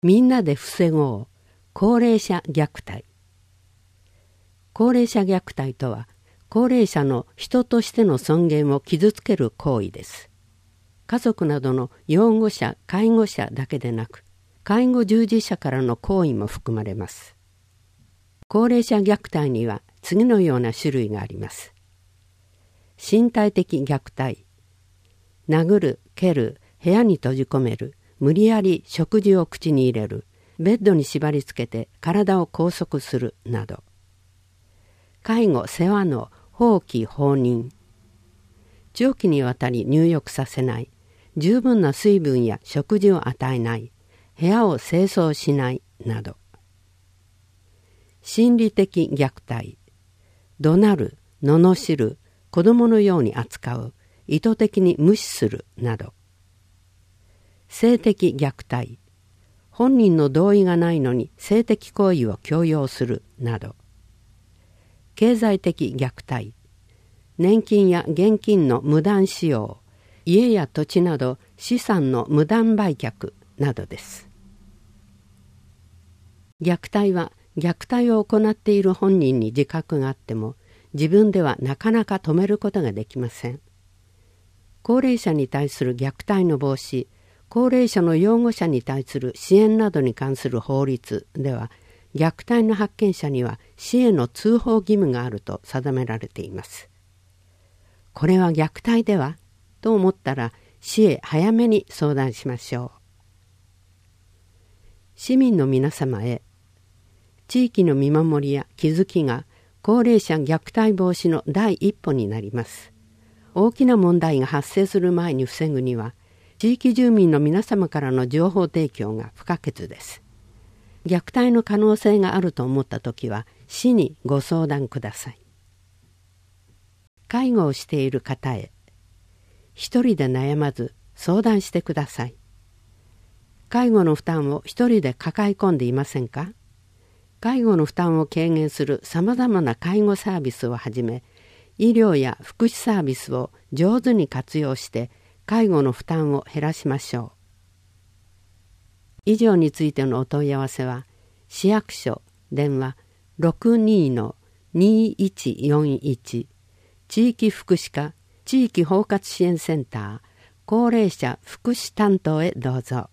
みんなで防ごう高齢者虐待。高齢者虐待とは、高齢者の人としての尊厳を傷つける行為です。家族などの養護者、介護者だけでなく、介護従事者からの行為も含まれます。高齢者虐待には次のような種類があります。身体的虐待。殴る、蹴る、部屋に閉じ込める、無理やり食事を口に入れる、ベッドに縛り付けて体を拘束するなど。介護・世話の放棄・放任。長期にわたり入浴させない、十分な水分や食事を与えない、部屋を清掃しないなど。心理的虐待。怒鳴る、罵る、子供のように扱う、意図的に無視するなど。性的虐待。本人の同意がないのに性的行為を強要するなど。経済的虐待。年金や現金の無断使用、家や土地など資産の無断売却などです。虐待は虐待を行っている本人に自覚があっても、自分ではなかなか止めることができません。高齢者に対する虐待の防止、高齢者の養護者に対する支援などに関する法律では、虐待の発見者には市への通報義務があると定められています。これは虐待ではと思ったら市へ早めに相談しましょう。市民の皆様へ、地域の見守りや気づきが高齢者虐待防止の第一歩になります。大きな問題が発生する前に防ぐには、地域住民の皆様からの情報提供が不可欠です。虐待の可能性があると思ったときは、市にご相談ください。介護をしている方へ、一人で悩まず相談してください。介護の負担を一人で抱え込んでいませんか？介護の負担を軽減するさまざまな介護サービスをはじめ、医療や福祉サービスを上手に活用して介護の負担を減らしましょう。以上についてのお問い合わせは、市役所電話 62-2141 地域福祉課地域包括支援センター高齢者福祉担当へどうぞ。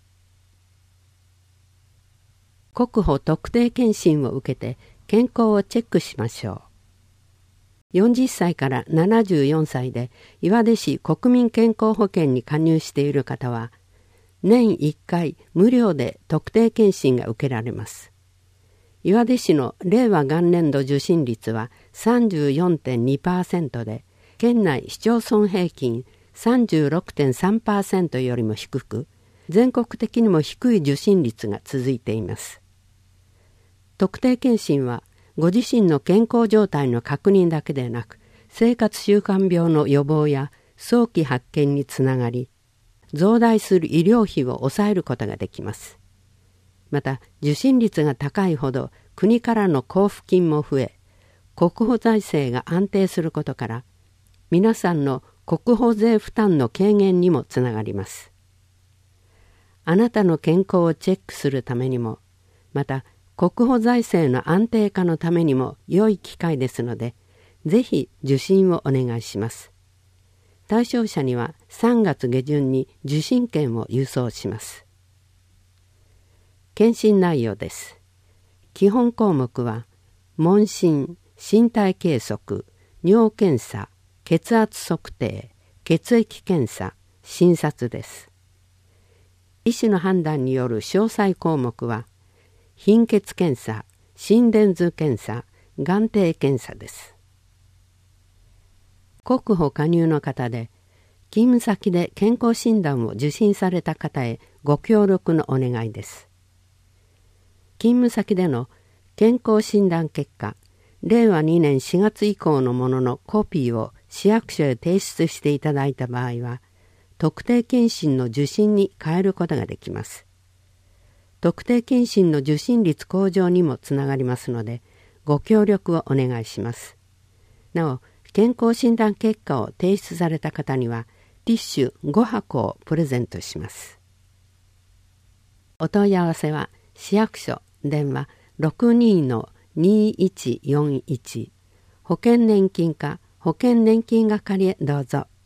国保特定健診を受けて健康をチェックしましょう。40歳から74歳で岩出市国民健康保険に加入している方は、年1回無料で特定健診が受けられます。岩出市の令和元年度受診率は 34.2% で、県内市町村平均 36.3% よりも低く、全国的にも低い受診率が続いています。特定健診は、ご自身の健康状態の確認だけでなく、生活習慣病の予防や早期発見につながり、増大する医療費を抑えることができます。また、受診率が高いほど国からの交付金も増え、国保財政が安定することから、皆さんの国保税負担の軽減にもつながります。あなたの健康をチェックするためにも、また国保財政の安定化のためにも良い機会ですので、ぜひ受診をお願いします。対象者には3月下旬に受診券を郵送します。検診内容です。基本項目は、問診、身体計測、尿検査、血圧測定、血液検査、診察です。医師の判断による詳細項目は、貧血検査、心電図検査、眼底検査です。国保加入の方で、勤務先で健康診断を受診された方へご協力のお願いです。勤務先での健康診断結果、令和2年4月以降のもののコピーを市役所へ提出していただいた場合は、特定健診の受診に変えることができます。特定健診の受診率向上にもつながりますので、ご協力をお願いします。なお、健康診断結果を提出された方には、ティッシュ5箱をプレゼントします。お問い合わせは、 市役所電話 62-2141 保険年金課保険年金係へどうぞ。